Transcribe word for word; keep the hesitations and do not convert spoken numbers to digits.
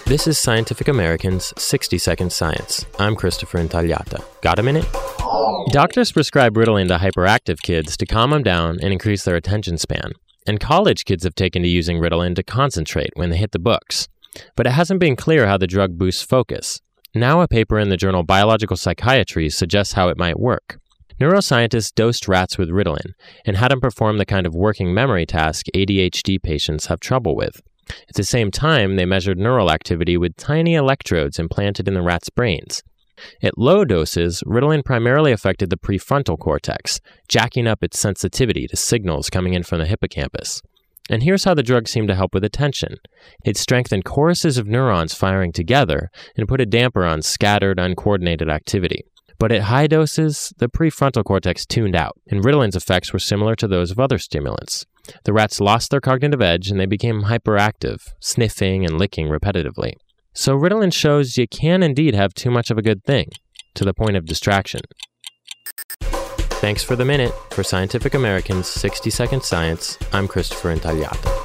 This is Scientific American's sixty second Science. I'm Christopher Intagliata. Got a minute? Doctors prescribe Ritalin to hyperactive kids to calm them down and increase their attention span. And college kids have taken to using Ritalin to concentrate when they hit the books. But it hasn't been clear how the drug boosts focus. Now a paper in the journal Biological Psychiatry suggests how it might work. Neuroscientists dosed rats with Ritalin and had them perform the kind of working memory task A D H D patients have trouble with. At the same time, they measured neural activity with tiny electrodes implanted in the rats' brains. At low doses, Ritalin primarily affected the prefrontal cortex, jacking up its sensitivity to signals coming in from the hippocampus. And here's how the drug seemed to help with attention. It strengthened choruses of neurons firing together and put a damper on scattered, uncoordinated activity. But at high doses, the prefrontal cortex tuned out, and Ritalin's effects were similar to those of other stimulants. The rats lost their cognitive edge and they became hyperactive, sniffing and licking repetitively. So Ritalin shows you can indeed have too much of a good thing, to the point of distraction. Thanks for the minute. For Scientific American's sixty second Science, I'm Christopher Intagliata.